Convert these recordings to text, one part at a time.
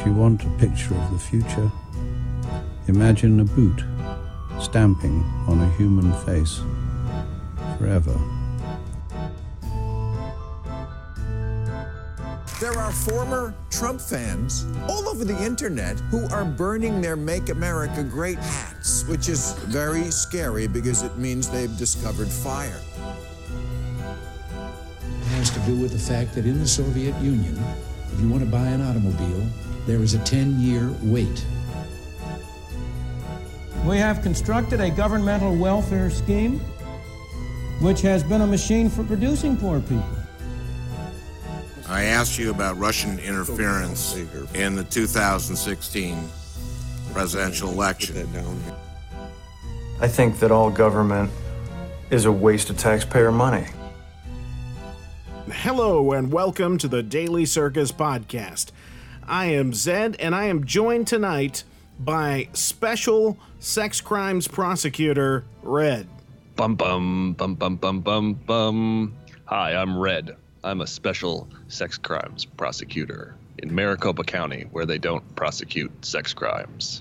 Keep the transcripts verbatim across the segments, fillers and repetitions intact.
If you want a picture of the future, imagine a boot stamping on a human face forever. There are former Trump fans all over the internet who are burning their Make America Great hats, which is very scary because it means they've discovered fire. It has to do with the fact that in the Soviet Union, if you want to buy an automobile, there is a ten-year wait. We have constructed a governmental welfare scheme which has been a machine for producing poor people. I asked you about Russian interference in the two thousand sixteen presidential election. I think that all government is a waste of taxpayer money. Hello and welcome to the Daily Circus Podcast. I am Zed and I am joined tonight by Special Sex Crimes Prosecutor Red. Bum bum bum bum bum bum bum. Hi, I'm Red. I'm a special sex crimes prosecutor in Maricopa County, where they don't prosecute sex crimes.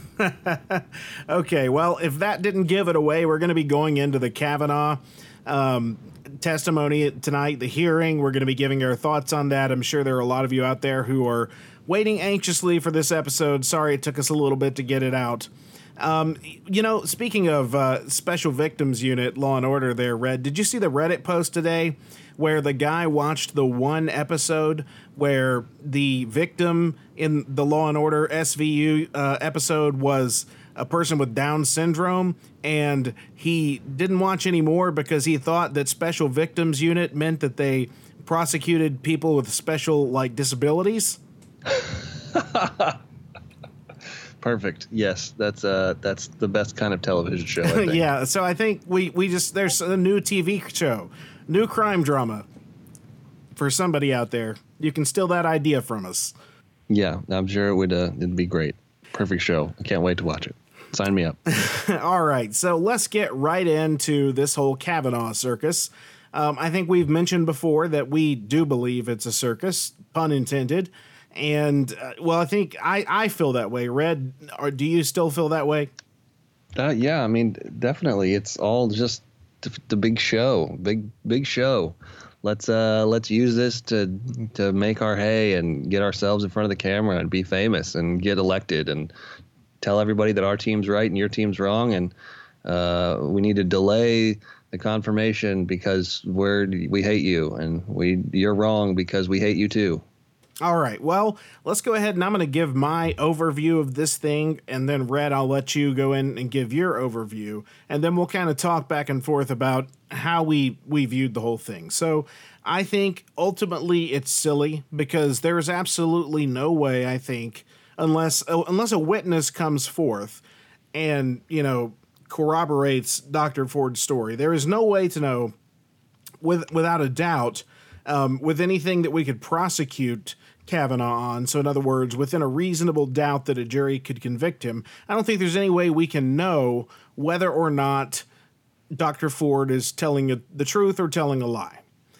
Okay, well, if that didn't give it away, we're going to be going into the Kavanaugh um, testimony tonight, the hearing. We're going to be giving our thoughts on that. I'm sure there are a lot of you out there who are waiting anxiously for this episode. Sorry it took us a little bit to get it out. Um, you know, speaking of uh, Special Victims Unit, Law and Order there, Red, did you see the Reddit post today where the guy watched the one episode where the victim in the Law and Order S V U uh, episode was a person with Down syndrome, and he didn't watch any more because he thought that Special Victims Unit meant that they prosecuted people with special, like, disabilities? Perfect. Yes, that's uh, that's the best kind of television show, I think. Yeah, so I think we, we just, there's a new T V show, new crime drama for somebody out there. You can steal that idea from us. Yeah, I'm sure it would uh, it'd be great. Perfect show. I can't wait to watch it. Sign me up. All right, so let's get right into this whole Kavanaugh circus. Um, I think we've mentioned before that we do believe it's a circus, pun intended. And, uh, well, I think I, I feel that way. Red, or do you still feel that way? Uh, yeah, I mean, definitely. It's all just the, the big show, big big show. Let's uh let's use this to to make our hay and get ourselves in front of the camera and be famous and get elected and tell everybody that our team's right and your team's wrong, and uh, we need to delay the confirmation because we're we hate you and we you're wrong because we hate you too. All right, well, let's go ahead and I'm going to give my overview of this thing, and then, Red, I'll let you go in and give your overview, and then we'll kind of talk back and forth about how we, we viewed the whole thing. So I think ultimately it's silly because there is absolutely no way, I think, unless unless a witness comes forth and, you know, corroborates Doctor Ford's story, there is no way to know with without a doubt um, with anything that we could prosecute Kavanaugh on. So in other words, within a reasonable doubt that a jury could convict him, I don't think there's any way we can know whether or not Doctor Ford is telling a, the truth or telling a lie.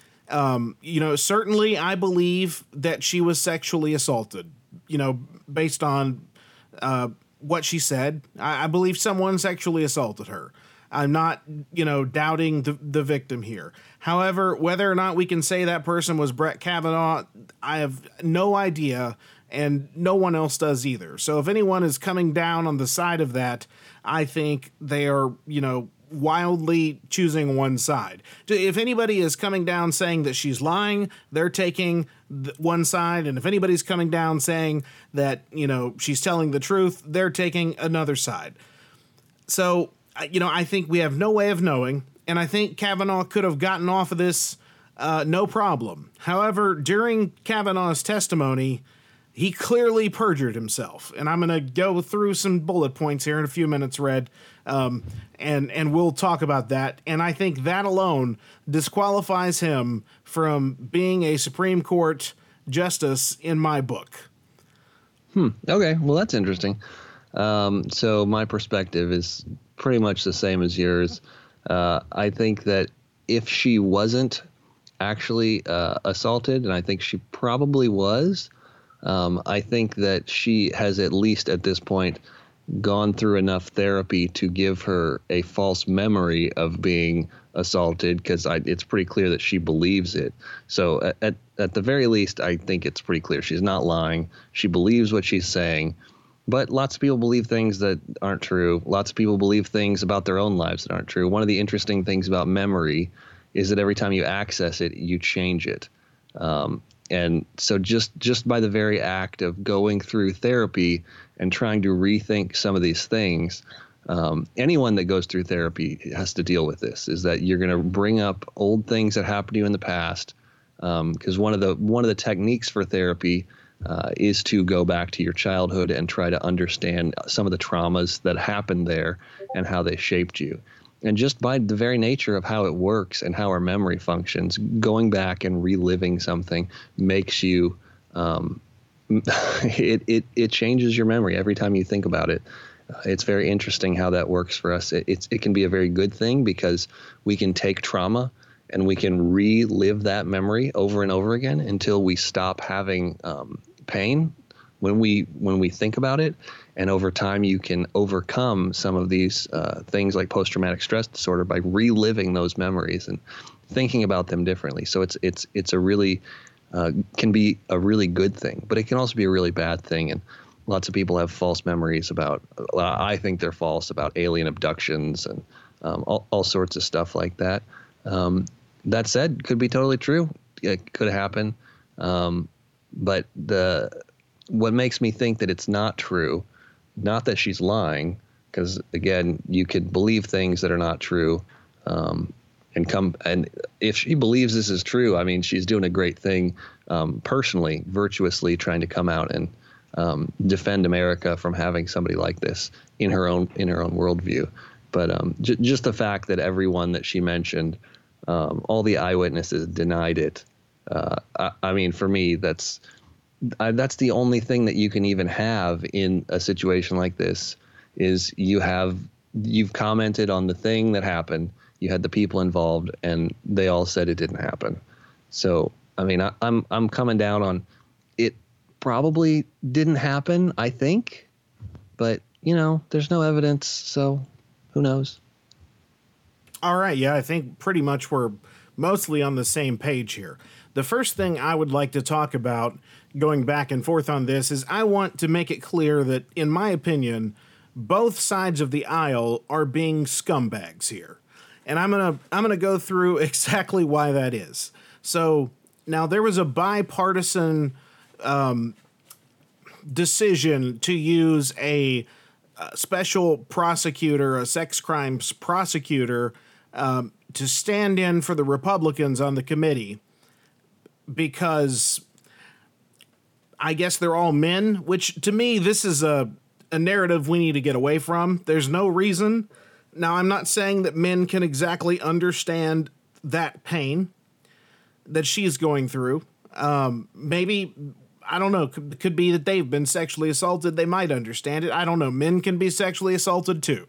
Um, you know, certainly I believe that she was sexually assaulted, you know, based on uh, what she said. I, I believe someone sexually assaulted her. I'm not, you know, doubting the, the victim here. However, whether or not we can say that person was Brett Kavanaugh, I have no idea, and no one else does either. So if anyone is coming down on the side of that, I think they are, you know, wildly choosing one side. If anybody is coming down saying that she's lying, they're taking one side. And if anybody's coming down saying that, you know, she's telling the truth, they're taking another side. So, you know, I think we have no way of knowing, and I think Kavanaugh could have gotten off of this uh, no problem. However, during Kavanaugh's testimony, he clearly perjured himself, and I'm going to go through some bullet points here in a few minutes, Red, um, and, and we'll talk about that, and I think that alone disqualifies him from being a Supreme Court justice in my book. Hmm. Okay, well, that's interesting. Um, so my perspective is pretty much the same as yours. Uh, I think that if she wasn't actually uh, assaulted, and I think she probably was, Um, I think that she has, at least at this point, gone through enough therapy to give her a false memory of being assaulted, because it's pretty clear that she believes it. So at, at at the very least, I think it's pretty clear she's not lying. She believes what she's saying. But lots of people believe things that aren't true. Lots of people believe things about their own lives that aren't true. One of the interesting things about memory is that every time you access it, you change it. Um, and so just, just by the very act of going through therapy and trying to rethink some of these things, um, anyone that goes through therapy has to deal with this, is that you're going to bring up old things that happened to you in the past. Because um, one of the one of the techniques for therapy Uh, is to go back to your childhood and try to understand some of the traumas that happened there and how they shaped you. And just by the very nature of how it works and how our memory functions, going back and reliving something makes you, um, it, it, it changes your memory every time you think about it. Uh, it's very interesting how that works for us. It, it's, it can be a very good thing because we can take trauma and we can relive that memory over and over again until we stop having um, pain when we when we think about it. And over time, you can overcome some of these uh, things like post-traumatic stress disorder by reliving those memories and thinking about them differently. So it's it's it's a really uh, can be a really good thing, but it can also be a really bad thing. And lots of people have false memories about. Uh, I think they're false about alien abductions and um, all, all sorts of stuff like that. Um, that said, could be totally true. It could happen. Um, but the what makes me think that it's not true, not that she's lying, because again, you could believe things that are not true, um, and come and if she believes this is true, I mean, she's doing a great thing um, personally, virtuously trying to come out and um, defend America from having somebody like this in her own in her own worldview. But um, j- just the fact that everyone that she mentioned, um, all the eyewitnesses denied it. Uh, I, I mean, for me, that's I, that's the only thing that you can even have in a situation like this is you have you've commented on the thing that happened. You had the people involved, and they all said it didn't happen. So, I mean, I, I'm I'm coming down on it. Probably didn't happen, I think, but you know, there's no evidence, so who knows? All right, yeah, I think pretty much we're mostly on the same page here. The first thing I would like to talk about, going back and forth on this, is I want to make it clear that, in my opinion, both sides of the aisle are being scumbags here. And I'm gonna I'm gonna go through exactly why that is. So now there was a bipartisan um, decision to use a, a special prosecutor, a sex crimes prosecutor, um, to stand in for the Republicans on the committee, because I guess they're all men, which to me, this is a, a narrative we need to get away from. There's no reason. Now, I'm not saying that men can exactly understand that pain that she's going through. Um, maybe, I don't know, could, could be that they've been sexually assaulted. They might understand it. I don't know. Men can be sexually assaulted too.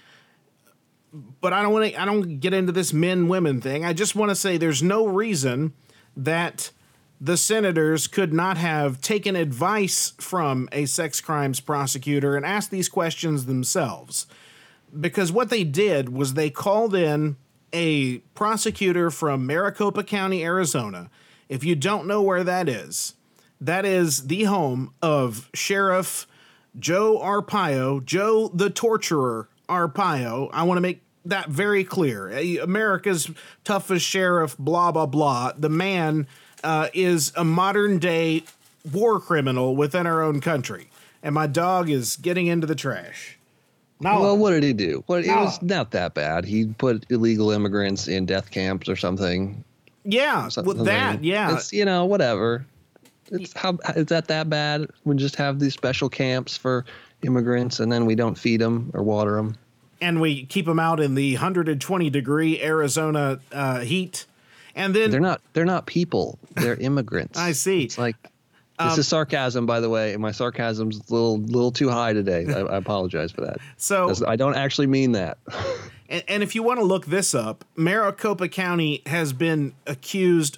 But I don't want to, I don't get into this men-women thing. I just want to say there's no reason that the senators could not have taken advice from a sex crimes prosecutor and asked these questions themselves. Because what they did was they called in a prosecutor from Maricopa County, Arizona. If you don't know where that is, that is the home of Sheriff Joe Arpaio, Joe the Torturer Arpaio. I want to make that very clear. America's toughest sheriff, blah, blah, blah. The man uh, is a modern-day war criminal within our own country. And my dog is getting into the trash. No. Well, what did he do? Well, it no. was not that bad. He put illegal immigrants in death camps or something. Yeah, with that, yeah. It's, you know, whatever. It's how is that that bad? We just have these special camps for immigrants, and then we don't feed them or water them. And we keep them out in the one hundred twenty degree Arizona uh, heat. And then they're not they're not people. They're immigrants. I see. It's like this um, is sarcasm, by the way. My sarcasm's a little little too high today. I, I apologize for that. So I don't actually mean that. and, and if you want to look this up, Maricopa County has been accused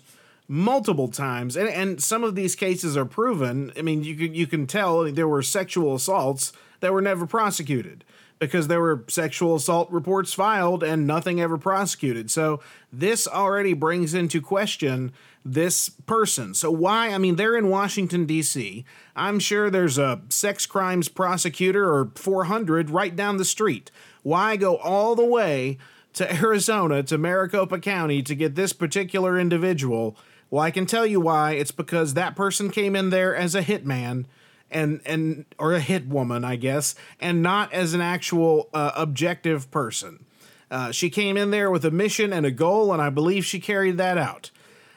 multiple times, and, and some of these cases are proven. I mean, you can, you can tell there were sexual assaults that were never prosecuted because there were sexual assault reports filed and nothing ever prosecuted. So this already brings into question this person. So why? I mean, they're in Washington, D C. I'm sure there's a sex crimes prosecutor or four hundred right down the street. Why go all the way to Arizona, to Maricopa County, to get this particular individual? Well, I can tell you why. It's because that person came in there as a hitman, and and or a hit woman, I guess, and not as an actual uh, objective person. Uh, she came in there with a mission and a goal, and I believe she carried that out.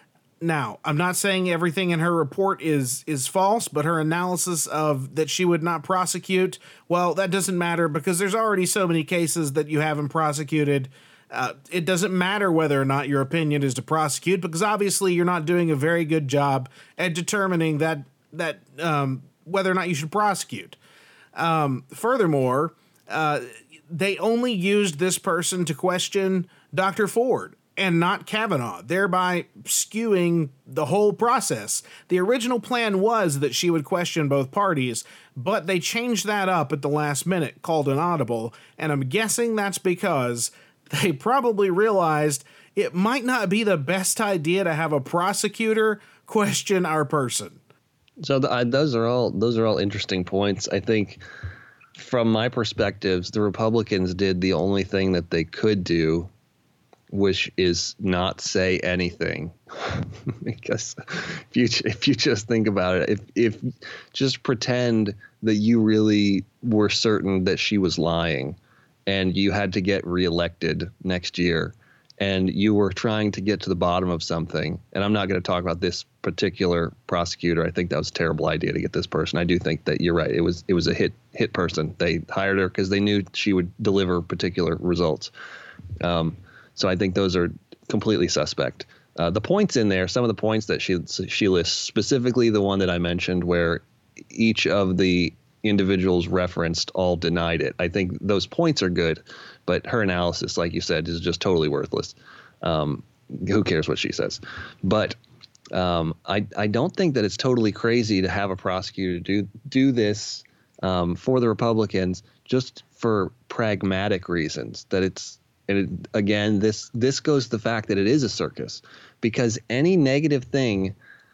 Now, I'm not saying everything in her report is is false, but her analysis of that she would not prosecute, well, that doesn't matter because there's already so many cases that you haven't prosecuted. Uh, it doesn't matter whether or not your opinion is to prosecute because obviously you're not doing a very good job at determining that that um, whether or not you should prosecute. Um, furthermore, uh, they only used this person to question Doctor Ford and not Kavanaugh, thereby skewing the whole process. The original plan was that she would question both parties, but they changed that up at the last minute, called an audible, and I'm guessing that's because they probably realized it might not be the best idea to have a prosecutor question our person. So the, I, those are all those are all interesting points. I think from my perspectives, the Republicans did the only thing that they could do, which is not say anything. Because if you if you just think about it, if if just pretend that you really were certain that she was lying and you had to get reelected next year and you were trying to get to the bottom of something, and I'm not going to talk about this particular prosecutor. I think that was a terrible idea to get this person. I do think that you're right. It was it was a hit hit person. They hired her because they knew she would deliver particular results. Um, so I think those are completely suspect. Uh, the points in there, some of the points that she she lists, specifically the one that I mentioned where each of the individuals referenced all denied it. I think those points are good, but her analysis, like you said, is just totally worthless. Um, who cares what she says? But um, I I don't think that it's totally crazy to have a prosecutor do do this um, for the Republicans just for pragmatic reasons. That it's and it, again, this this goes to the fact that it is a circus, because any negative thing.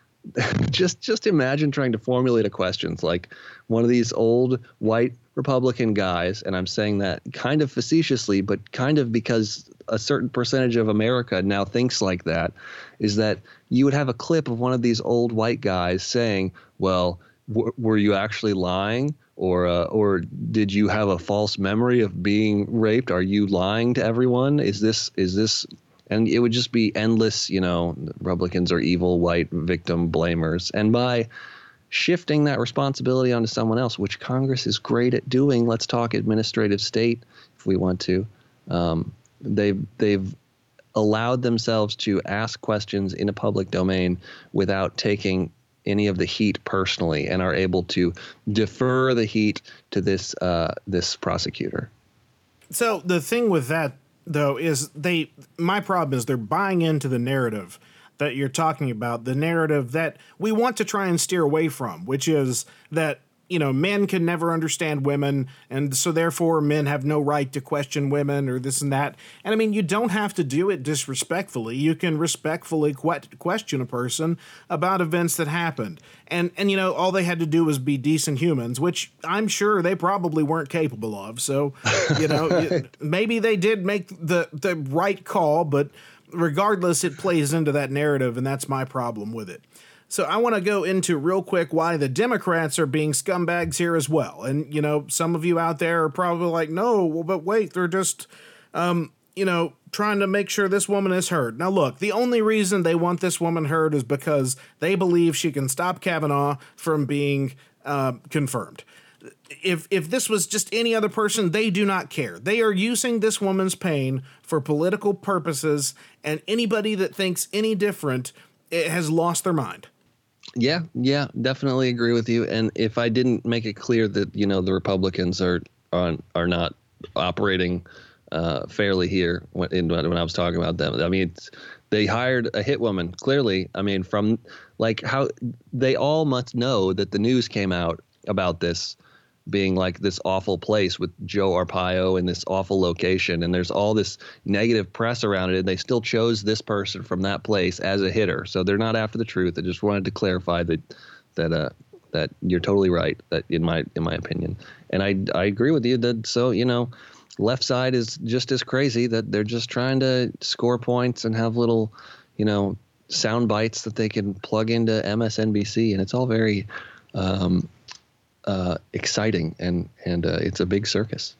Just just imagine trying to formulate a question like one of these old white Republican guys, and I'm saying that kind of facetiously, but kind of because a certain percentage of America now thinks like that, is that you would have a clip of one of these old white guys saying, well, w- were you actually lying? Or uh, or did you have a false memory of being raped? Are you lying to everyone? Is this is this And it would just be endless, you know, Republicans are evil white victim blamers. And by shifting that responsibility onto someone else, which Congress is great at doing, let's talk administrative state if we want to, um, they've, they've allowed themselves to ask questions in a public domain without taking any of the heat personally and are able to defer the heat to this uh, this prosecutor. So the thing with that, though, is they my problem is they're buying into the narrative that you're talking about, the narrative that we want to try and steer away from, which is that, you know, men can never understand women, and so therefore men have no right to question women or this and that. And I mean, you don't have to do it disrespectfully. You can respectfully que- question a person about events that happened. And, and, you know, all they had to do was be decent humans, which I'm sure they probably weren't capable of. So, you know, maybe they did make the, the right call, but regardless, it plays into that narrative, and that's my problem with it. So I want to go into real quick why the Democrats are being scumbags here as well. And, you know, some of you out there are probably like, no, well, but wait, they're just, um, you know, trying to make sure this woman is heard. Now, look, the only reason they want this woman heard is because they believe she can stop Kavanaugh from being uh, confirmed. If if this was just any other person, they do not care. They are using this woman's pain for political purposes, and anybody that thinks any different it has lost their mind. Yeah, yeah, definitely agree with you. And if I didn't make it clear that, you know, the Republicans are are, are not operating uh, fairly here when, in, when I was talking about them, I mean, it's, They hired a hit woman. Clearly, I mean, from like how they all must know that the news came out about this being like this awful place with Joe Arpaio in this awful location, and there's all this negative press around it, and they still chose this person from that place as a hitter. So they're not after the truth. I just wanted to clarify that that uh that you're totally right, that in my in my opinion. And I I agree with you that, so, you know, left side is just as crazy, that they're just trying to score points and have little, you know, sound bites that they can plug into M S N B C, and it's all very um Uh, exciting, and and uh, it's a big circus.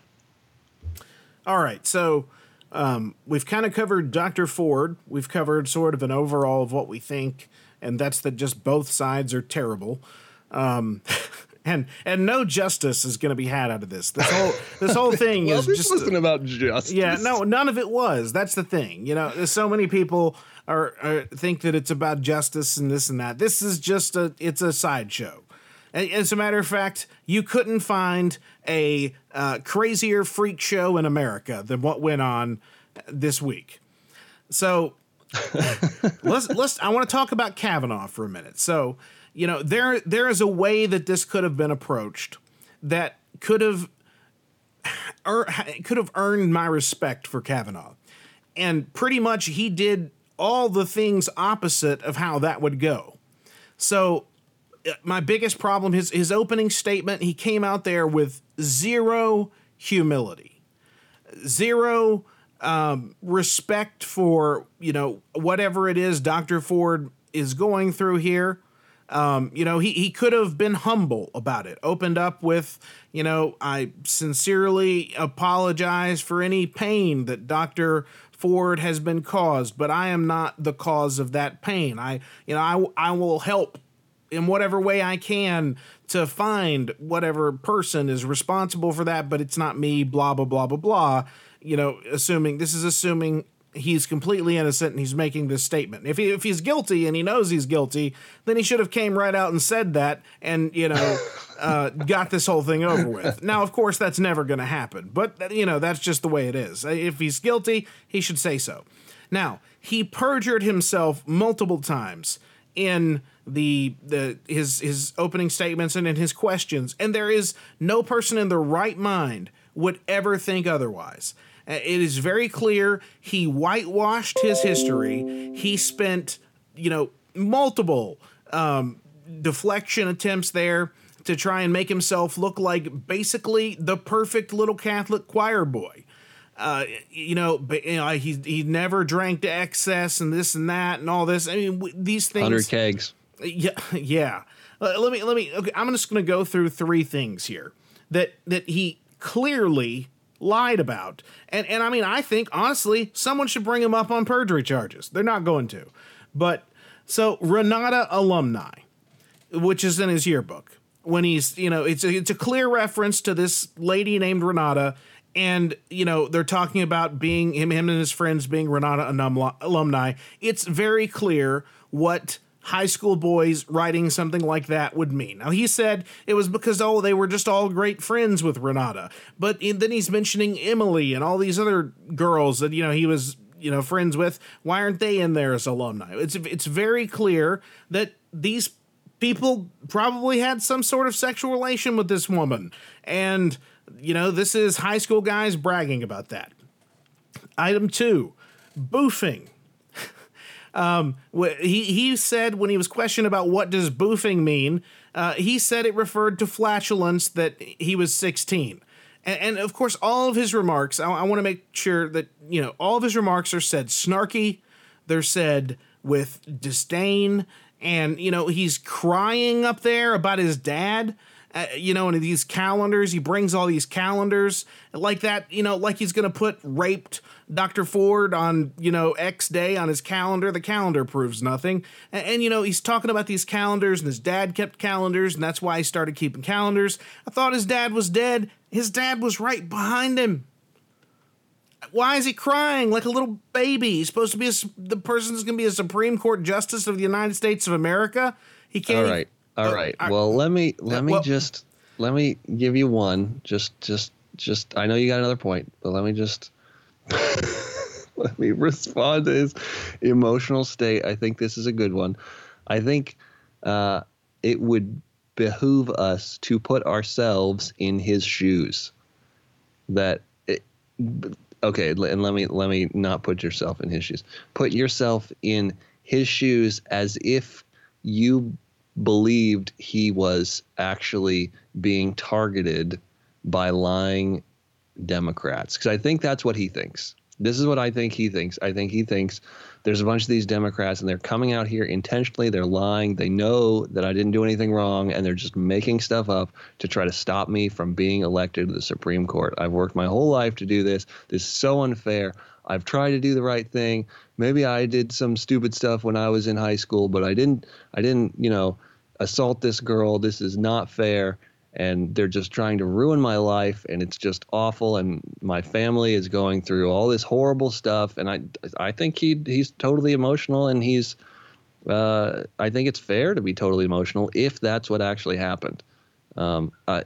All right, so um, we've kind of covered Doctor Ford. We've covered sort of an overall of what we think, and that's that just both sides are terrible, um, and and no justice is going to be had out of this. This whole this whole thing well, is this just wasn't about justice. Yeah, no, none of it was. That's the thing. You know, so many people are, are think that it's about justice and this and that. This is just a it's a sideshow. As a matter of fact, you couldn't find a uh, crazier freak show in America than what went on this week. So let's let's. I want to talk about Kavanaugh for a minute. So, you know, there there is a way that this could have been approached that could have er, could have earned my respect for Kavanaugh, and pretty much he did all the things opposite of how that would go. So. My biggest problem, his his opening statement, he came out there with zero humility, zero um, respect for, you know, whatever it is Doctor Ford is going through here. Um, you know, he, he could have been humble about it, opened up with, you know, I sincerely apologize for any pain that Doctor Ford has been caused, but I am not the cause of that pain. I, you know, I, I will help in whatever way I can to find whatever person is responsible for that, but it's not me, blah, blah, blah, blah, blah. You know, assuming, this is assuming he's completely innocent and he's making this statement. If he, if he's guilty and he knows he's guilty, then he should have came right out and said that and, you know, uh, got this whole thing over with. Now, of course, that's never going to happen, but, you know, that's just the way it is. If he's guilty, he should say so. Now, he perjured himself multiple times in the the his his opening statements and in his questions, and there is no person in their right mind would ever think otherwise. It is very clear he whitewashed his history. He spent, you know, multiple um, deflection attempts there to try and make himself look like basically the perfect little Catholic choir boy. Uh, you know, but you know, he he never drank to excess and this and that and all this. I mean, w- these things. Hundred kegs. Yeah, yeah. Uh, let me let me. Okay, I'm just going to go through three things here that that he clearly lied about, and and I mean, I think honestly, someone should bring him up on perjury charges. They're not going to, but so Renata alumni, which is in his yearbook, when he's, you know, it's a, it's a clear reference to this lady named Renata. And, you know, they're talking about being him, him and his friends being Renata alumni. It's very clear what high school boys writing something like that would mean. Now, he said it was because, oh, they were just all great friends with Renata. But then he's mentioning Emily and all these other girls that, you know, he was, you know, friends with. Why aren't they in there as alumni? It's, it's very clear that these people probably had some sort of sexual relation with this woman. And, you know, this is high school guys bragging about that. Item two, boofing. um, he, he said when he was questioned about what does boofing mean, uh, he said it referred to flatulence that he was sixteen. And, and of course, all of his remarks, I, I want to make sure that, you know, all of his remarks are said snarky. They're said with disdain. And, you know, he's crying up there about his dad. Uh, you know, in these calendars, he brings all these calendars like that, you know, like he's going to put raped Doctor Ford on, you know, X day on his calendar. The calendar proves nothing. And, and, you know, he's talking about these calendars and his dad kept calendars and that's why he started keeping calendars. I thought his dad was dead. His dad was right behind him. Why is he crying like a little baby? He's supposed to be a, the person who's going to be a Supreme Court Justice of the United States of America. He can't. All right. All right. Well, let me let me well, just let me give you one. Just just just. I know you got another point, but let me just let let me respond to his emotional state. I think this is a good one. I think uh, it would behoove us to put ourselves in his shoes. That it, okay, and let me let me not put yourself in his shoes. Put yourself in his shoes as if you believed he was actually being targeted by lying Democrats, because I think that's what he thinks. This is what I think he thinks. I think he thinks there's a bunch of these Democrats and they're coming out here intentionally. They're lying. They know that I didn't do anything wrong, and they're just making stuff up to try to stop me from being elected to the Supreme Court. I've worked my whole life to do this. This is so unfair. I've tried to do the right thing. Maybe I did some stupid stuff when I was in high school, but I didn't, I didn't, you know, assault this girl. This is not fair. And they're just trying to ruin my life, and it's just awful. And my family is going through all this horrible stuff. And I, I think he he's totally emotional, and he's, uh, I think it's fair to be totally emotional if that's what actually happened. Um, I,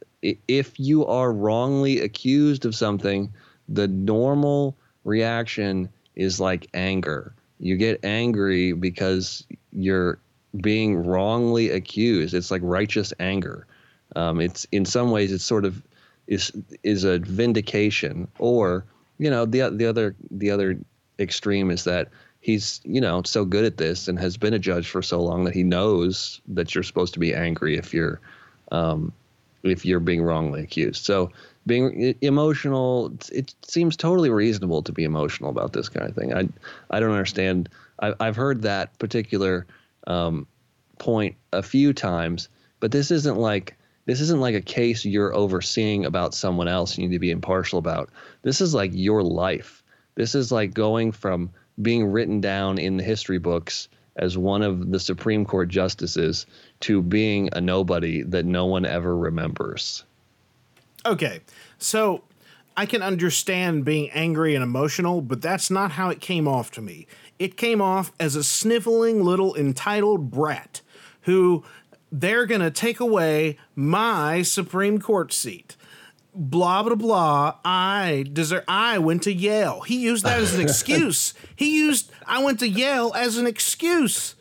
if you are wrongly accused of something, the normal reaction is like anger. You get angry because you're being wrongly accused. It's like righteous anger. Um, it's in some ways it's sort of is is a vindication, or you know the the other the other extreme is that he's you know so good at this and has been a judge for so long that he knows that you're supposed to be angry if you're um, if you're being wrongly accused. So being emotional, it seems totally reasonable to be emotional about this kind of thing. I I don't understand. I, I've heard that particular um, point a few times, but this isn't like. This isn't like a case you're overseeing about someone else you need to be impartial about. This is like your life. This is like going from being written down in the history books as one of the Supreme Court justices to being a nobody that no one ever remembers. Okay, so I can understand being angry and emotional, but that's not how it came off to me. It came off as a sniveling little entitled brat who... they're going to take away my Supreme Court seat. Blah, blah, blah. I deserve, I went to Yale. He used that as an excuse. He used, I went to Yale as an excuse.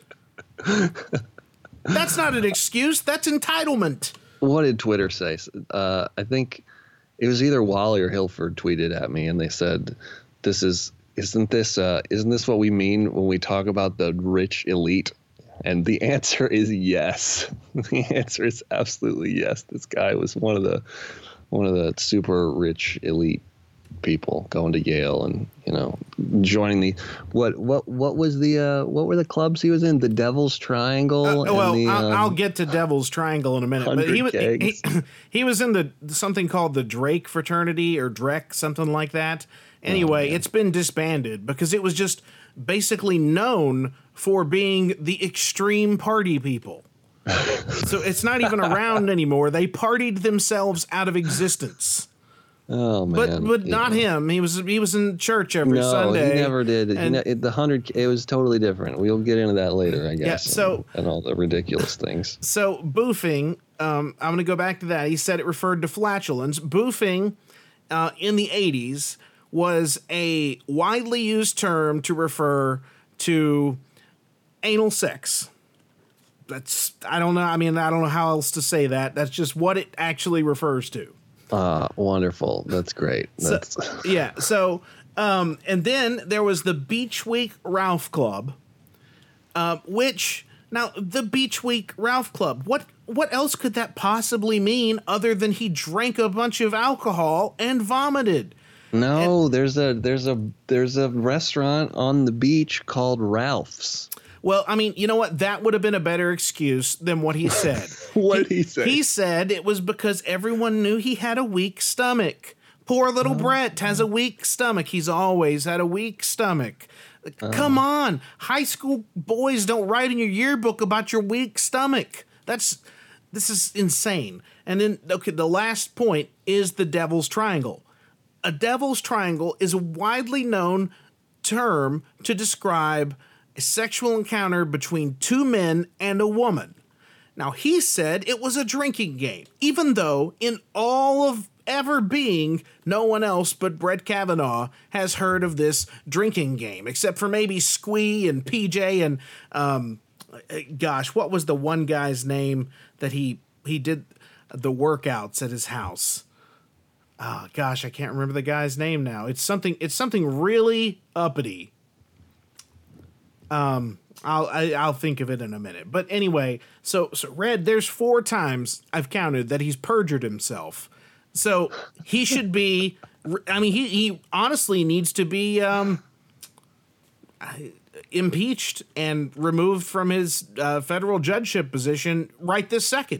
That's not an excuse. That's entitlement. What did Twitter say? Uh, I think it was either Wally or Hilford tweeted at me, and they said, this is, isn't this, uh, isn't this what we mean when we talk about the rich elite? And the answer is yes. The answer is absolutely yes. This guy was one of the one of the super rich elite people going to Yale and, you know, joining the what what what was the uh, what were the clubs he was in? The Devil's Triangle. Uh, well, and the, I'll, um, I'll get to Devil's Triangle in a minute. But he was he, he, he was in the something called the Drake fraternity or Drek, something like that. Anyway, oh, it's been disbanded because it was just basically known for being the extreme party people. So it's not even around anymore. They partied themselves out of existence. Oh man! But but yeah. not him. He was he was in church every no, Sunday. No, he never did. And, you know, it, the hundred. It was totally different. We'll get into that later, I guess. Yeah. So and, and all the ridiculous things. So boofing. Um, I'm going to go back to that. He said it referred to flatulence. Boofing, uh, in the eighties was a widely used term to refer to anal sex. That's, I don't know. I mean, I don't know how else to say that. That's just what it actually refers to. Ah, wonderful. That's great. That's so, yeah. So, um, and then there was the Beach Week Ralph Club, uh, which now the Beach Week Ralph Club, what, what else could that possibly mean other than he drank a bunch of alcohol and vomited? No, and, there's a there's a there's a restaurant on the beach called Ralph's. Well, I mean, you know what? That would have been a better excuse than what he said. What did he, he say? He said it was because everyone knew he had a weak stomach. Poor little oh. Brett has a weak stomach. He's always had a weak stomach. Oh. Come on. High school boys don't write in your yearbook about your weak stomach. That's this is insane. And then, okay, the last point is the Devil's Triangle. A Devil's Triangle is a widely known term to describe a sexual encounter between two men and a woman. Now, he said it was a drinking game, even though in all of ever being no one else but Brett Kavanaugh has heard of this drinking game, except for maybe Squee and P J and, um, gosh, what was the one guy's name that he, he did the workouts at his house? Oh, gosh, I can't remember the guy's name now. It's something, it's something really uppity. Um, I'll, I, I'll think of it in a minute. But anyway, so, so Red, there's four times I've counted that he's perjured himself. So he should be, I mean, he, he honestly needs to be, um, impeached and removed from his, uh, federal judgeship position right this second.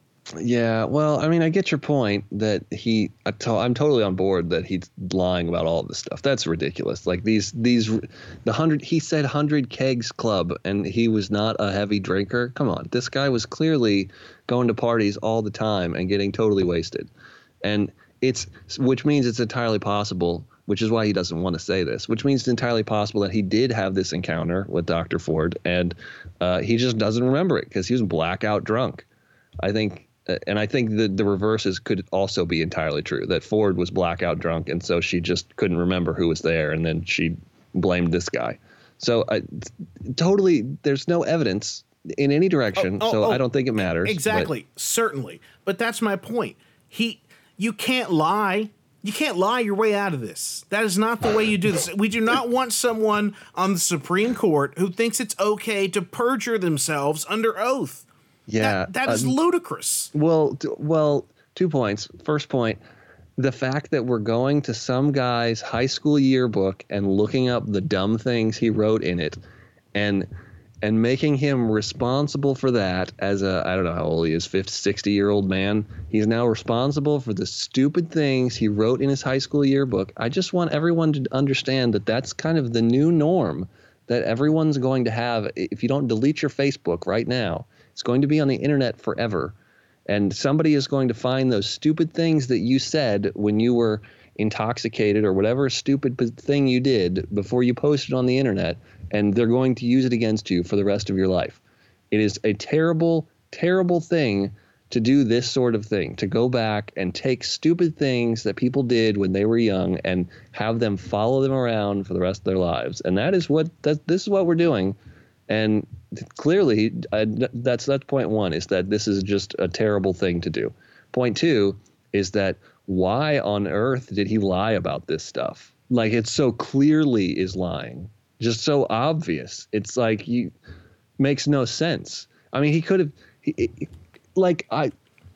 Yeah, well, I mean, I get your point that he. I to, I'm totally on board that he's lying about all of this stuff. That's ridiculous. Like these, these, the hundred. He said hundred kegs club, and he was not a heavy drinker. Come on, this guy was clearly going to parties all the time and getting totally wasted, and it's which means it's entirely possible. Which is why he doesn't want to say this. Which means it's entirely possible that he did have this encounter with Doctor Ford, and uh, he just doesn't remember it because he was blackout drunk. I think. And I think the, the reverses could also be entirely true, that Ford was blackout drunk, and so she just couldn't remember who was there, and then she blamed this guy. So I, totally, there's no evidence in any direction, oh, oh, so oh, I don't think it matters. Exactly, but. Certainly. But that's my point. He, you can't lie. You can't lie your way out of this. That is not the way you do this. We do not want someone on the Supreme Court who thinks it's okay to perjure themselves under oath. Yeah, that, that is um, ludicrous. Well, t- well, two points. First point, the fact that we're going to some guy's high school yearbook and looking up the dumb things he wrote in it, and and making him responsible for that as a, I don't know how old he is, fifty, sixty year old man. He's now responsible for the stupid things he wrote in his high school yearbook. I just want everyone to understand that that's kind of the new norm that everyone's going to have. If you don't delete your Facebook right now, it's going to be on the internet forever. And somebody is going to find those stupid things that you said when you were intoxicated or whatever stupid thing you did before you posted on the internet, and they're going to use it against you for the rest of your life. It is a terrible, terrible thing to do this sort of thing, to go back and take stupid things that people did when they were young and have them follow them around for the rest of their lives. And that is what that this is what we're doing. And clearly, I, that's that's point one, is that this is just a terrible thing to do. Point two is that why on earth did he lie about this stuff? Like, it so clearly is lying, just so obvious. It's like, you makes no sense. I mean, he could have, he, like, I.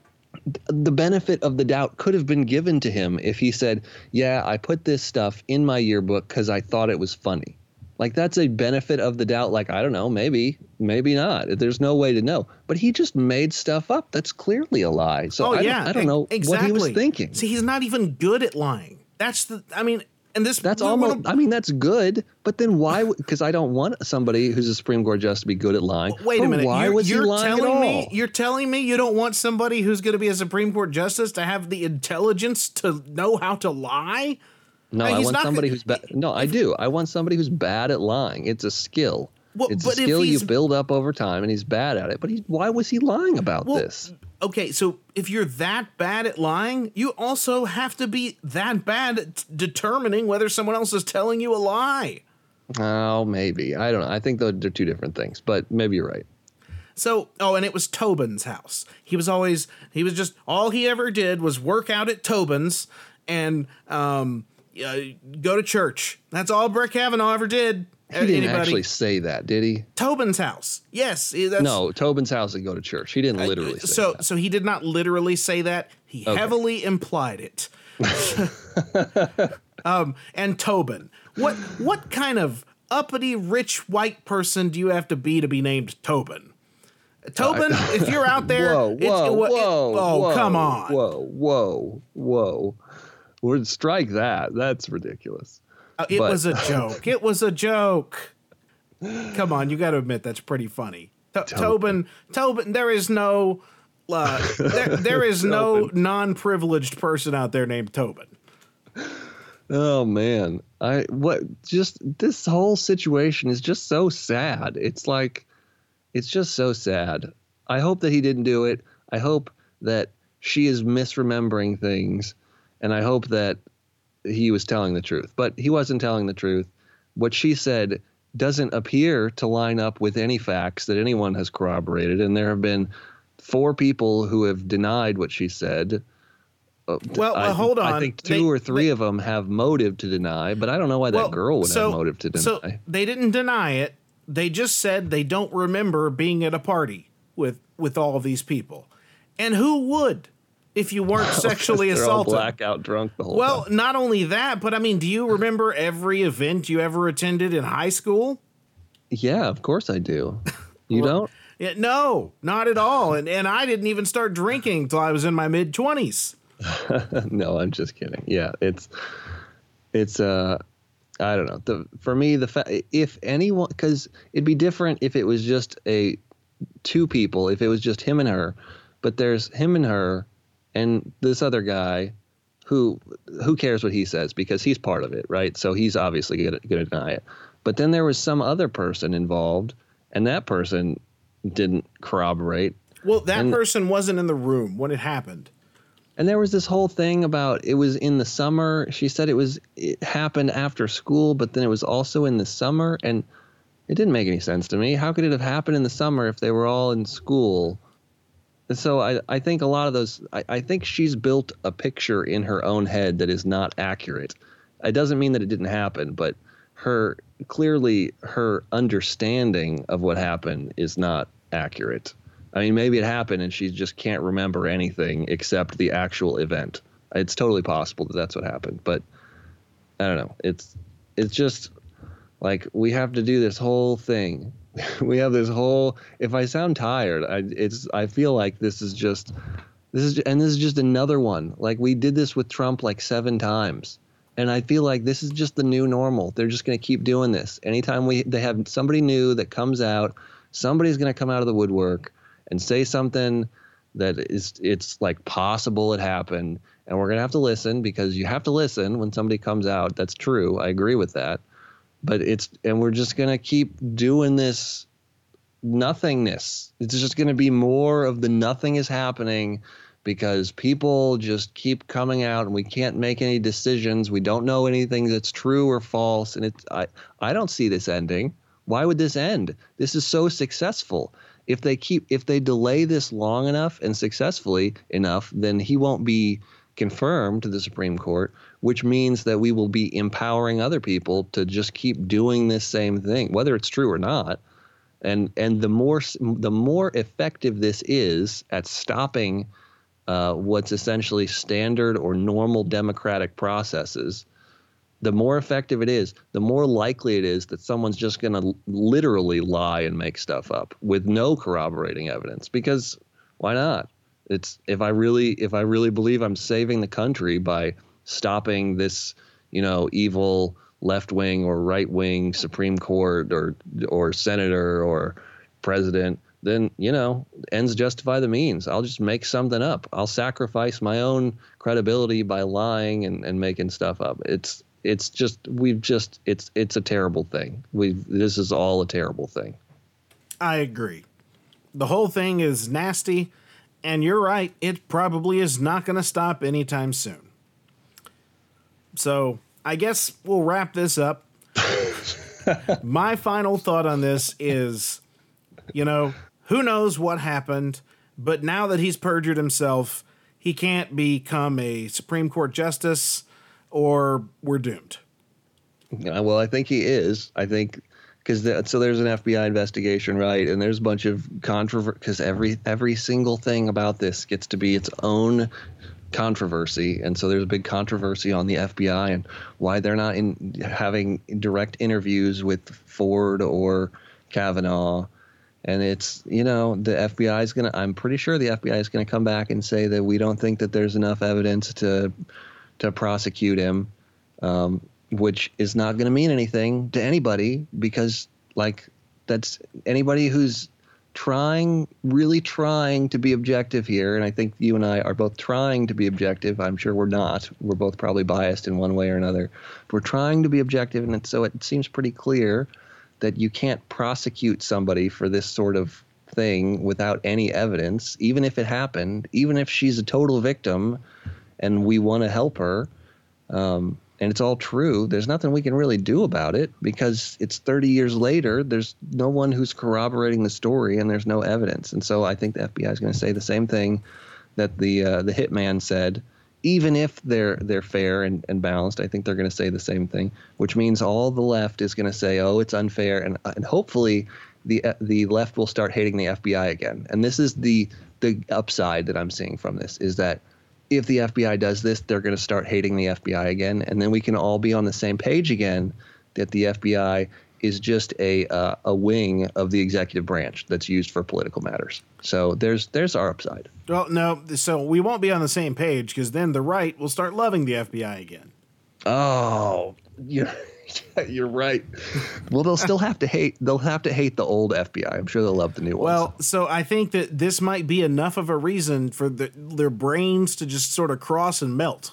the benefit of the doubt could have been given to him if he said, yeah, I put this stuff in my yearbook because I thought it was funny. Like, that's a benefit of the doubt. Like, I don't know, maybe, maybe not. There's no way to know. But he just made stuff up. That's clearly a lie. So oh, I, yeah, don't, I don't know exactly. what he was thinking. See, he's not even good at lying. That's the, I mean, and this. That's almost, I mean, that's good. But then why, because I don't want somebody who's a Supreme Court justice to be good at lying. Wait a but minute. Why you're, was you're he lying telling at all? Me, you're telling me you don't want somebody who's going to be a Supreme Court justice to have the intelligence to know how to lie? No, I, I want somebody gonna, who's bad. No, I do. I want somebody who's bad at lying. It's a skill. Well, it's a skill you build up over time, and he's bad at it. But he, why was he lying about well, this? Okay, so if you're that bad at lying, you also have to be that bad at determining whether someone else is telling you a lie. Oh, maybe. I don't know. I think they're two different things, but maybe you're right. So, oh, and it was Tobin's house. He was always, he was just, all he ever did was work out at Tobin's and, um, Uh, go to church. That's all Brett Kavanaugh ever did. He didn't Anybody. actually say that, did he? Tobin's house. Yes. That's, no, Tobin's house and go to church. He didn't literally uh, say so, that. So he did not literally say that. He okay. heavily implied it. um, and Tobin. What what kind of uppity, rich, white person do you have to be to be named Tobin? Tobin, uh, if you're out there, whoa, it's, whoa, it, whoa, it, oh, whoa, come on. Whoa, whoa, whoa. We'd strike that. That's ridiculous. Uh, it but. was a joke. It was a joke. Come on, you got to admit that's pretty funny. T- Tobin, Tobin, there is no, uh, there, there is no non-privileged person out there named Tobin. Oh man, I what just this whole situation is just so sad. It's like, it's just so sad. I hope that he didn't do it. I hope that she is misremembering things. and I hope that he was telling the truth. But he wasn't telling the truth. What she said doesn't appear to line up with any facts that anyone has corroborated, and there have been four people who have denied what she said. Well, I, uh, hold on. I think two they, or three they, of them have motive to deny, but I don't know why well, that girl would so, have motive to deny. So they didn't deny it. They just said they don't remember being at a party with, with all of these people. And who would if you weren't sexually they're assaulted? All blackout drunk the whole well, time. not only that, but I mean, do you remember every event you ever attended in high school? Yeah, of course I do. You well, don't? Yeah, no, not at all. And and I didn't even start drinking till I was in my mid twenties. No, I'm just kidding. Yeah, it's it's uh I don't know. The for me the fa- if anyone, because it'd be different if it was just a two people, if it was just him and her, but there's him and her and this other guy who who cares what he says because he's part of it, right? So he's obviously going to deny it. But then there was some other person involved, and that person didn't corroborate. Well, that and, person wasn't in the room when it happened. And there was this whole thing about it was in the summer. She said it was it happened after school, but then it was also in the summer, and it didn't make any sense to me. How could it have happened in the summer if they were all in school? And so I, I think a lot of those, I, I think she's built a picture in her own head that is not accurate. It doesn't mean that it didn't happen, but her clearly her understanding of what happened is not accurate. I mean, maybe it happened and she just can't remember anything except the actual event. It's totally possible that that's what happened, but I don't know. It's it's just like we have to do this whole thing. We have this whole. If I sound tired, I it's I feel like this is just this is and this is just another one. Like we did this with Trump like seven times. And I feel like this is just the new normal. They're just going to keep doing this. Anytime we they have somebody new that comes out, somebody's going to come out of the woodwork and say something that is it's like possible it happened. And we're going to have to listen because you have to listen when somebody comes out. That's true. I agree with that. But it's and we're just going to keep doing this nothingness. It's just going to be more of the nothing is happening. Because people just keep coming out and we can't make any decisions. We don't know anything that's true or false. And it's, I, I don't see this ending. Why would this end? This is so successful. If they keep, if they delay this long enough and successfully enough, then he won't be confirmed to the Supreme Court, which means that we will be empowering other people to just keep doing this same thing, whether it's true or not. And and the more the more effective this is at stopping Uh, what's essentially standard or normal democratic processes, the more effective it is, the more likely it is that someone's just going to literally lie and make stuff up with no corroborating evidence. Because why not? It's if I really if I really believe I'm saving the country by stopping this, you know, evil left wing or right wing Supreme Court or or senator or president, then, you know, ends justify the means. I'll just make something up. I'll sacrifice my own credibility by lying and, and making stuff up. It's it's just we've just it's it's a terrible thing. We've this is all a terrible thing. I agree. The whole thing is nasty, and you're right. It probably is not going to stop anytime soon. So I guess we'll wrap this up. My final thought on this is, you know, who knows what happened, but now that he's perjured himself, he can't become a Supreme Court justice or we're doomed. Yeah, well, I think he is. I think because the, so there's an F B I investigation, right? And there's a bunch of controversy because every every single thing about this gets to be its own controversy. And so there's a big controversy on the F B I and why they're not in having direct interviews with Ford or Kavanaugh. And it's, you know, the F B I is going to, I'm pretty sure the F B I is going to come back and say that we don't think that there's enough evidence to to prosecute him, um, which is not going to mean anything to anybody because, like, that's anybody who's trying, really trying to be objective here. And I think you and I are both trying to be objective. I'm sure we're not. We're both probably biased in one way or another. We're trying to be objective. And so it seems pretty clear that you can't prosecute somebody for this sort of thing without any evidence, even if it happened, even if she's a total victim and we want to help her, um, and it's all true. There's nothing we can really do about it because it's thirty years later. There's no one who's corroborating the story, and there's no evidence. And so I think the F B I is going to say the same thing that the uh, the hitman said. Even if they're they're fair and, and balanced, I think they're going to say the same thing, which means all the left is going to say, oh, it's unfair. And and hopefully the the left will start hating the F B I again. And this is the the upside that I'm seeing from this, is that if the F B I does this, they're going to start hating the F B I again. And then we can all be on the same page again that the F B I is just a uh, a wing of the executive branch that's used for political matters. So there's there's our upside. Well, no, so we won't be on the same page because then the right will start loving the F B I again. Oh, you're, you're right. Well, they'll still have to hate. They'll have to hate the old F B I. I'm sure they'll love the new ones. Well, so I think that this might be enough of a reason for the, their brains to just sort of cross and melt.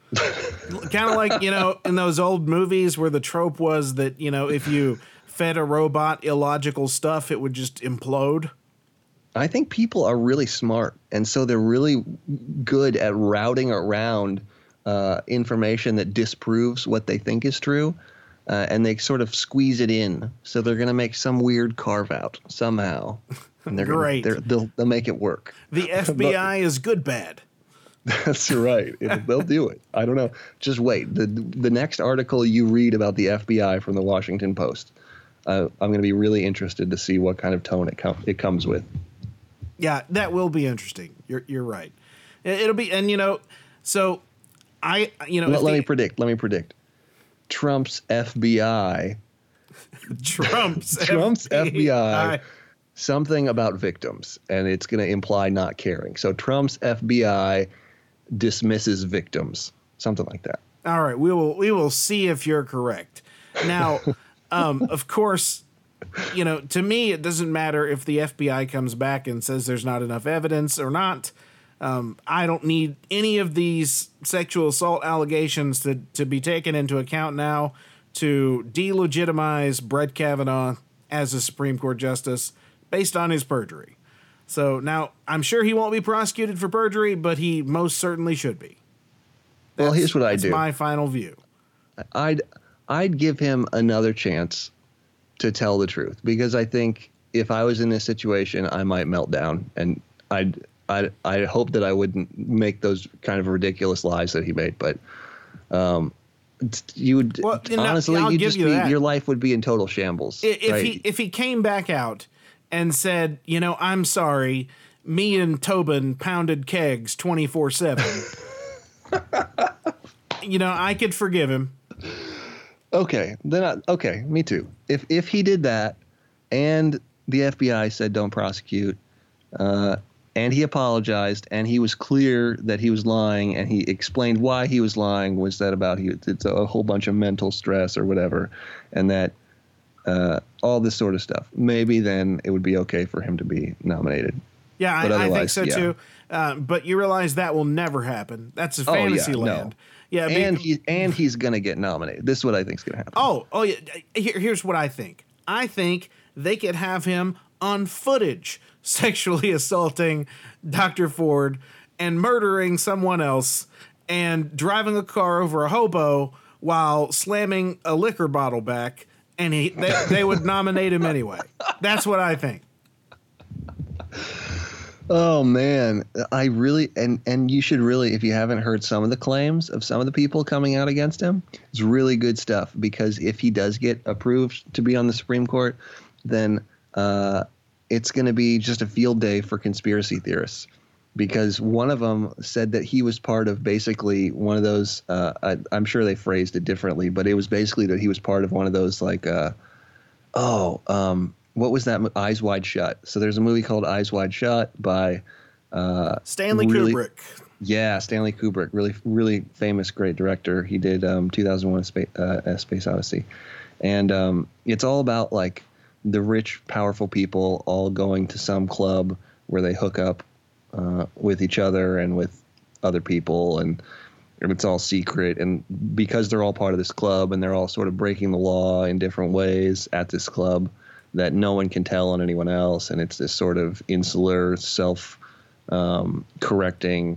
Kind of like, you know, in those old movies where the trope was that, you know, if you fed a robot illogical stuff, it would just implode. I think people are really smart, and so they're really good at routing around uh, information that disproves what they think is true, uh, and they sort of squeeze it in. So they're going to make some weird carve out somehow. And they're Great. Gonna, they're, they'll they'll make it work. The F B I is good bad. That's right. It, they'll do it. I don't know. Just wait. The the next article you read about the F B I from the Washington Post, uh, I'm going to be really interested to see what kind of tone it com- it comes with. Yeah, that will be interesting. You're you're right. It, it'll be, and you know, so I you know Let, let the, me predict. Let me predict. Trump's F B I. Trump's Trump's F B I. F B I. Something about victims, and it's going to imply not caring. So Trump's F B I dismisses victims, something like that. All right, we will we will see if you're correct. Now, um, of course, you know, to me, it doesn't matter if the F B I comes back and says there's not enough evidence or not. Um, I don't need any of these sexual assault allegations to, to be taken into account now to delegitimize Brett Kavanaugh as a Supreme Court justice based on his perjury. So now I'm sure he won't be prosecuted for perjury, but he most certainly should be. That's, well, here's what I that's do. my final view. I'd I'd give him another chance to tell the truth, because I think if I was in this situation, I might melt down, and I'd I I hope that I wouldn't make those kind of ridiculous lies that he made, but um, you would well, honestly no, you give just you be that. your life would be in total shambles. If right? he if he came back out and said, you know, I'm sorry, me and Tobin pounded kegs twenty-four seven. You know, I could forgive him. Okay, then I, okay, me too. If if he did that, and the F B I said don't prosecute, uh, and he apologized, and he was clear that he was lying, and he explained why he was lying, was that about he it's a whole bunch of mental stress or whatever, and that uh, all this sort of stuff. Maybe then it would be okay for him to be nominated. Yeah, I, I think so yeah. too. Uh, but you realize that will never happen. That's a Oh, yeah, fantasy no. land. Yeah, and be, he and he's gonna get nominated. This is what I think is gonna happen. Oh, oh yeah. Here, here's what I think. I think they could have him on footage sexually assaulting Doctor Ford and murdering someone else and driving a car over a hobo while slamming a liquor bottle back, and he they, they would nominate him anyway. That's what I think. Oh man, I really and and you should really, if you haven't heard some of the claims of some of the people coming out against him, it's really good stuff, because if he does get approved to be on the Supreme Court, then uh, it's going to be just a field day for conspiracy theorists, because one of them said that he was part of basically one of those. Uh, I, I'm sure they phrased it differently, but it was basically that he was part of one of those like, uh, oh. Um, What was that? Eyes Wide Shut. So there's a movie called Eyes Wide Shut by uh, Stanley really, Kubrick. Yeah, Stanley Kubrick, really, really famous, great director. He did um, two thousand one: Space, uh, A Space Odyssey, and um, it's all about like the rich, powerful people all going to some club where they hook up uh, with each other and with other people, and it's all secret. And because they're all part of this club and they're all sort of breaking the law in different ways at this club, that no one can tell on anyone else, and it's this sort of insular, self-correcting, um,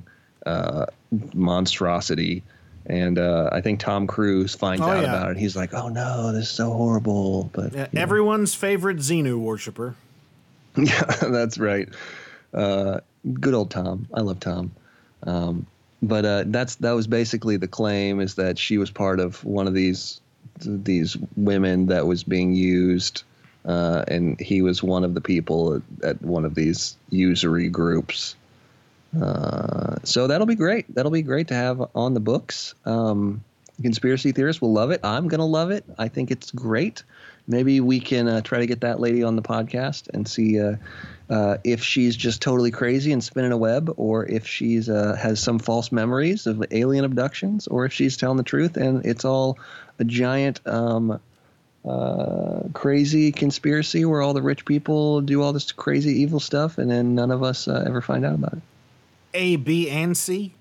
uh, monstrosity. And uh, I think Tom Cruise finds Oh, out yeah. about it. He's like, "Oh no, this is so horrible!" But Yeah, you know. everyone's favorite Xenu worshiper. Yeah, that's right. Uh, good old Tom. I love Tom. Um, but uh, that's that was basically the claim, is that she was part of one of these these women that was being used, uh, and he was one of the people at, at one of these usury groups. Uh, so that'll be great. That'll be great to have on the books. Um, conspiracy theorists will love it. I'm gonna love it. I think it's great. Maybe we can uh, try to get that lady on the podcast and see uh, uh, if she's just totally crazy and spinning a web, or if she's uh, has some false memories of alien abductions, or if she's telling the truth and it's all a giant um, uh, crazy conspiracy where all the rich people do all this crazy evil stuff, and then none of us uh, ever find out about it. A, B, and C.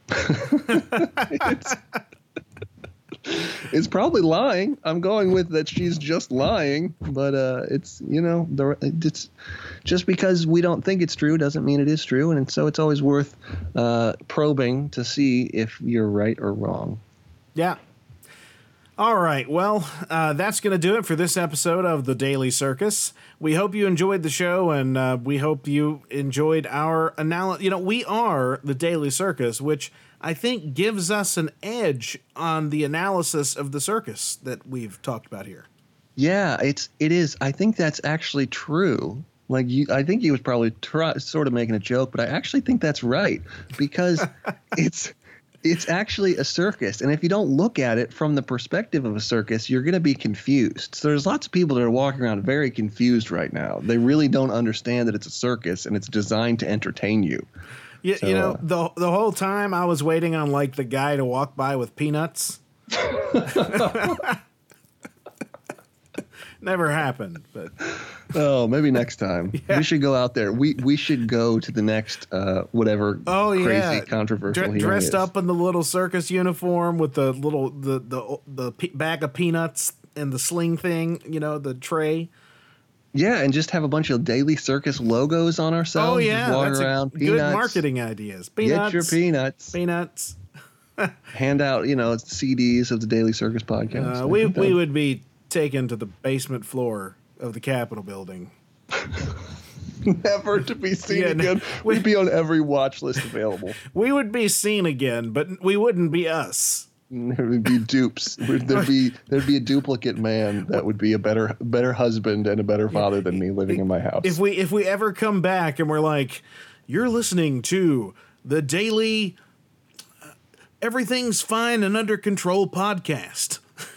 it's, it's probably lying. I'm going with that she's just lying, but uh, it's, you know, the, it's just because we don't think it's true doesn't mean it is true, and so it's always worth uh, probing to see if you're right or wrong. Yeah. All right. Well, uh, that's going to do it for this episode of The Daily Circus. We hope you enjoyed the show, and uh, we hope you enjoyed our analysis. You know, we are The Daily Circus, which I think gives us an edge on the analysis of the circus that we've talked about here. Yeah, it's it is. I think that's actually true. Like, you, I think he was probably try, sort of making a joke, but I actually think that's right, because it's it's actually a circus. And if you don't look at it from the perspective of a circus, you're going to be confused. So there's lots of people that are walking around very confused right now. They really don't understand that it's a circus and it's designed to entertain you. You, So, you know, uh, the the whole time I was waiting on, like, the guy to walk by with peanuts. Never happened, but Oh, maybe next time. Yeah. We should go out there. We we should go to the next uh, whatever oh crazy yeah, controversial Dre- he dressed is. up in the little circus uniform with the little the the the pe- bag of peanuts and the sling thing, you know, the tray. Yeah, and just have a bunch of Daily Circus logos on ourselves. Oh yeah, just walk that's around. a, Peanuts. good marketing ideas. Peanuts, Get your peanuts. peanuts. Hand out, you know, C Ds of the Daily Circus podcast. Uh, we we would be taken to the basement floor of the Capitol building. never to be seen Yeah, again. we- We'd be on every watch list available. We would be seen again, but we wouldn't be us. There would be dupes. There'd be there'd be a duplicate man that would be a better better husband and a better father than me living in my house. If we if we ever come back and we're like, you're listening to the Daily uh, Everything's Fine and Under Control podcast.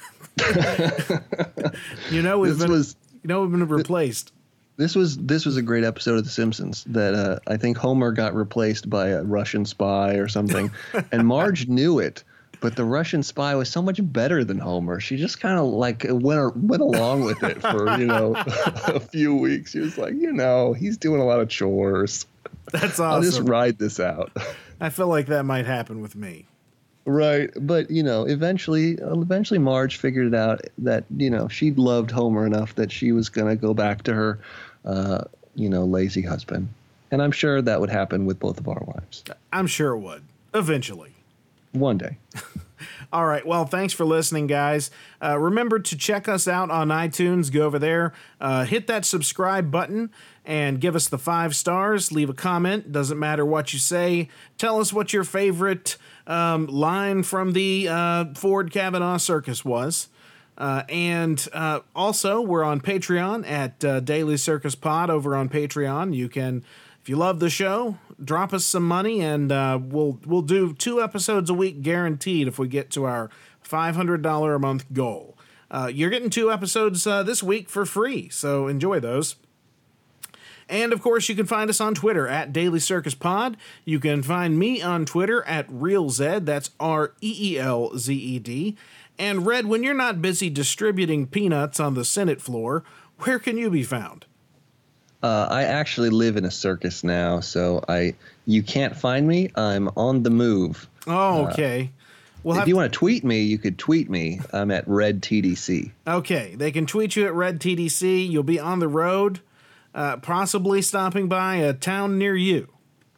you know we've This been was- you know we've been replaced. This was this was a great episode of The Simpsons that uh, I think Homer got replaced by a Russian spy or something, and Marge knew it. But the Russian spy was so much better than Homer. She just kind of like went went along with it for, you know, a few weeks. She was like, you know, he's doing a lot of chores. That's I'll just awesome. ride this out. I feel like that might happen with me. Right, but you know, eventually, eventually, Marge figured it out that, you know, she loved Homer enough that she was gonna go back to her, uh, you know, lazy husband, and I'm sure that would happen with both of our wives I'm sure it would eventually. one day. All right. Well, thanks for listening, guys. Uh, remember to check us out on iTunes. Go over there, uh, hit that subscribe button, and give us the five stars. Leave a comment. Doesn't matter what you say. Tell us what your favorite um, line from the uh, Ford Kavanaugh Circus was. Uh, and uh, also, we're on Patreon at uh, Daily Circus Pod over on Patreon. You can, if you love the show, drop us some money, and uh, we'll we'll do two episodes a week guaranteed if we get to our five hundred dollars a month goal. Uh, you're getting two episodes uh, this week for free, so enjoy those. And, of course, you can find us on Twitter at Daily Circus Pod. You can find me on Twitter at ReelZed. That's R E E L Z E D. And, Red, when you're not busy distributing peanuts on the Senate floor, where can you be found? Uh, I actually live in a circus now, so I you can't find me. I'm on the move. Oh, okay. We'll If have you to- want to tweet me, you could tweet me. I'm at Red T D C. Okay, they can tweet you at Red T D C. You'll be on the road, uh, possibly stopping by a town near you.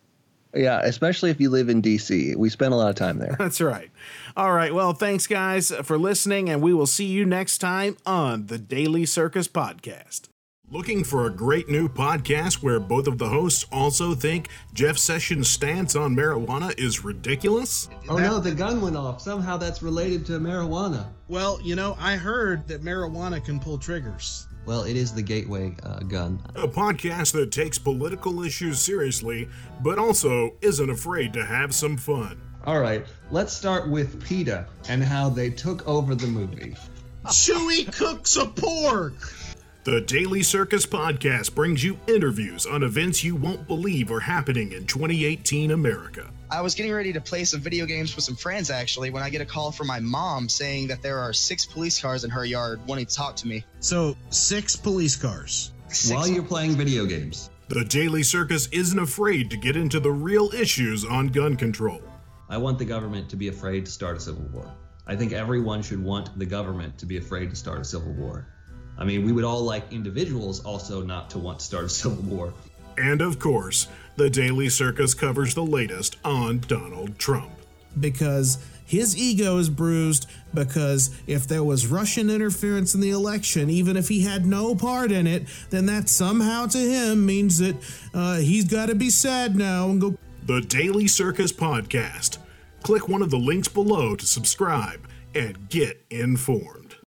Yeah, especially if you live in D C. We spend a lot of time there. That's right. All right. Well, thanks, guys, for listening, and we will see you next time on the Daily Circus Podcast. Looking for a great new podcast where both of the hosts also think Jeff Sessions' stance on marijuana is ridiculous? Oh, no, the gun went off. Somehow that's related to marijuana. Well, you know, I heard that marijuana can pull triggers. Well, it is the gateway uh, gun. A podcast that takes political issues seriously, but also isn't afraid to have some fun. All right, let's start with PETA and how they took over the movie. Chewy cooks a pork! The Daily Circus Podcast brings you interviews on events you won't believe are happening in twenty eighteen America. I was getting ready to play some video games with some friends, actually, when I get a call from my mom saying that there are six police cars in her yard wanting to talk to me. So, six police cars. Six While you're playing video games. The Daily Circus isn't afraid to get into the real issues on gun control. I want the government to be afraid to start a civil war. I think everyone should want the government to be afraid to start a civil war. I mean, we would all like individuals also not to want to start a civil war. And of course, the Daily Circus covers the latest on Donald Trump. Because his ego is bruised, because if there was Russian interference in the election, even if he had no part in it, then that somehow to him means that uh, he's got to be sad now and go. The Daily Circus Podcast. Click one of the links below to subscribe and get informed.